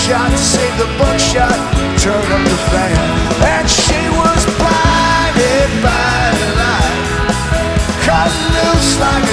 shot to save the buckshot, turn up the fan. And she was blinded by the light, cut loose like